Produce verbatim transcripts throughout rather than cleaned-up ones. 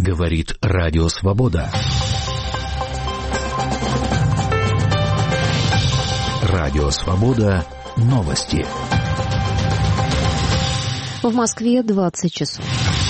Говорит Радио Свобода. Радио Свобода. Новости. В Москве двадцать часов.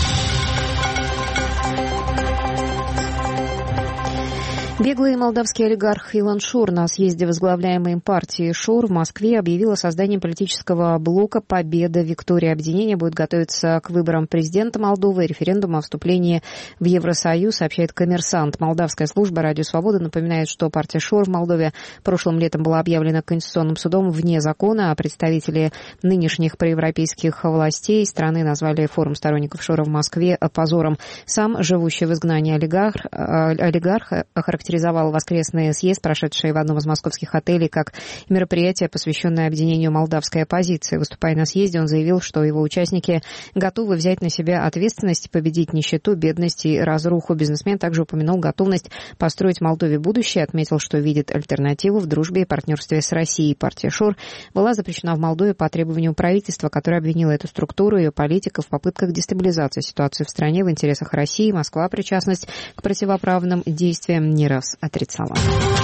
Беглый молдавский олигарх Илон Шор на съезде возглавляемой им партии Шор в Москве объявил о создании политического блока «Победа Виктория». Объединение будет готовиться к выборам президента Молдовы и референдуму о вступлении в Евросоюз, сообщает «Коммерсант». Молдавская служба «Радио Свобода» напоминает, что партия Шор в Молдове прошлым летом была объявлена Конституционным судом вне закона, а представители нынешних проевропейских властей страны назвали форум сторонников Шора в Москве позором. Сам живущий в изгнании олигарх, олигарх охарактеризовал воскресный съезд, прошедший в одном из московских отелей, как мероприятие, посвященное объединению молдавской оппозиции. Выступая на съезде, он заявил, что его участники готовы взять на себя ответственность, победить нищету, бедность и разруху. Бизнесмен также упомянул готовность построить в Молдове будущее, отметил, что видит альтернативу в дружбе и партнерстве с Россией. Партия Шор была запрещена в Молдове по требованию правительства, которое обвинило эту структуру и ее политиков в попытках дестабилизации ситуации в стране в интересах России. Москва причастность к противоправным действиям не раз отрицала.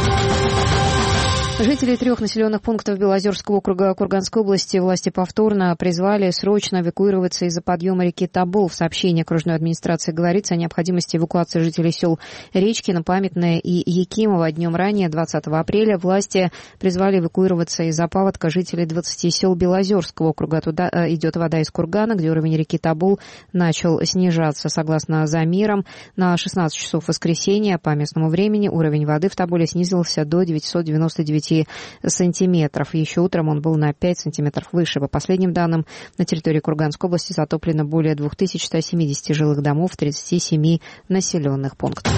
Жители трех населенных пунктов Белозерского округа Курганской области власти повторно призвали срочно эвакуироваться из-за подъема реки Тобол. В сообщении окружной администрации говорится о необходимости эвакуации жителей сел Речкино, Памятное и Якимово. Днем ранее, двадцатого апреля, власти призвали эвакуироваться из-за паводка жителей двадцати сел Белозерского округа. Туда идет вода из кургана, где уровень реки Тобол начал снижаться. Согласно замерам, на шестнадцать часов воскресенья по местному времени уровень воды в Тоболе снизился до девятисот девяноста девяти сантиметров. Еще утром он был на пять сантиметров выше. По последним данным, на территории Курганской области затоплено более две тысячи сто семьдесят жилых домов в тридцати семи населенных пунктах.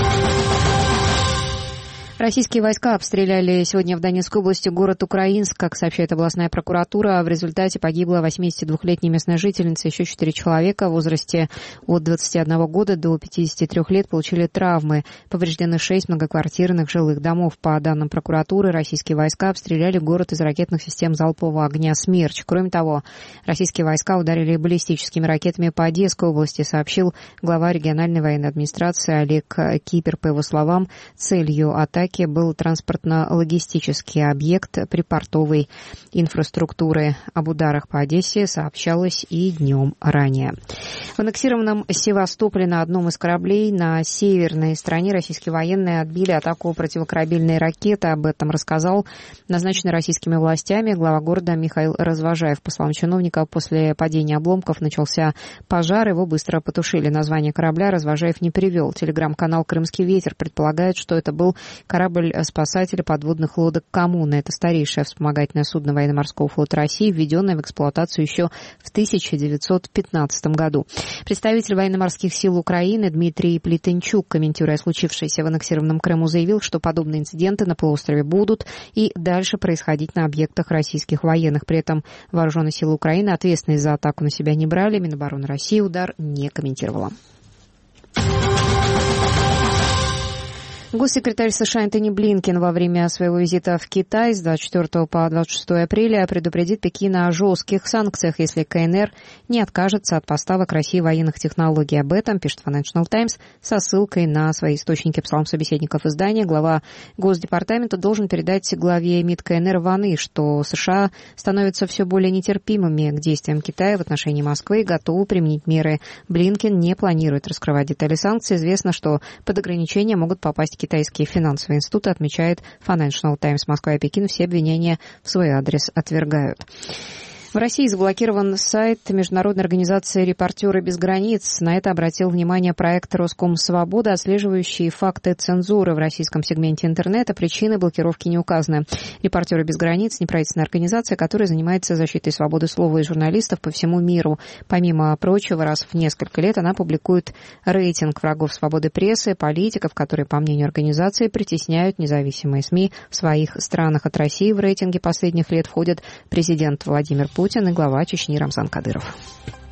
Российские войска обстреляли сегодня в Донецкой области город Украинск. Как сообщает областная прокуратура, в результате погибла восьмидесятидвухлетняя местная жительница. Еще четыре человека в возрасте от двадцати одного года до пятидесяти трёх лет получили травмы. Повреждены шесть многоквартирных жилых домов. По данным прокуратуры, российские войска обстреляли город из ракетных систем залпового огня «Смерч». Кроме того, российские войска ударили баллистическими ракетами по Одесской области, сообщил глава региональной военной администрации Олег Кипер. По его словам, целью атаки был транспортно-логистический объект припортовой инфраструктуры. Об ударах по Одессе сообщалось и днем ранее. В аннексированном Севастополе на одном из кораблей на северной стороне российские военные отбили атаку противокорабельной ракеты. Об этом рассказал назначенный российскими властями глава города Михаил Развожаев. По словам чиновника, после падения обломков начался пожар, его быстро потушили. Название корабля Развожаев не привел. Телеграм-канал «Крымский ветер» предполагает, что это был корабль спасателя подводных лодок «Коммуна». Это старейшее вспомогательное судно военно-морского флота России, введенное в эксплуатацию еще в тысяча девятьсот пятнадцатом году. Представитель военно-морских сил Украины Дмитрий Плетенчук, комментируя случившееся в аннексированном Крыму, заявил, что подобные инциденты на полуострове будут и дальше происходить на объектах российских военных. При этом вооруженные силы Украины ответственность за атаку на себя не брали. Минобороны России удар не комментировала. Госсекретарь США Энтони Блинкен во время своего визита в Китай с двадцать четвёртого по двадцать шестое апреля предупредит Пекин о жестких санкциях, если КНР не откажется от поставок России военных технологий. Об этом пишет Financial Times со ссылкой на свои источники. По словам собеседников издания, глава Госдепартамента должен передать главе МИД КНР Ван И, что США становятся все более нетерпимыми к действиям Китая в отношении Москвы и готовы применить меры. Блинкен не планирует раскрывать детали санкций. Известно, что под ограничения могут попасть китайские финансовые институты, отмечает Financial Times. Москва и Пекин все обвинения в свой адрес отвергают. В России заблокирован сайт международной организации «Репортеры без границ». На это обратил внимание проект «Роскомсвобода», отслеживающий факты цензуры в российском сегменте интернета. Причины блокировки не указаны. «Репортеры без границ» — неправительственная организация, которая занимается защитой свободы слова и журналистов по всему миру. Помимо прочего, раз в несколько лет она публикует рейтинг врагов свободы прессы, политиков, которые, по мнению организации, притесняют независимые СМИ в своих странах. От России в рейтинге последних лет входят президент Владимир Путин и глава Чечни Рамзан Кадыров.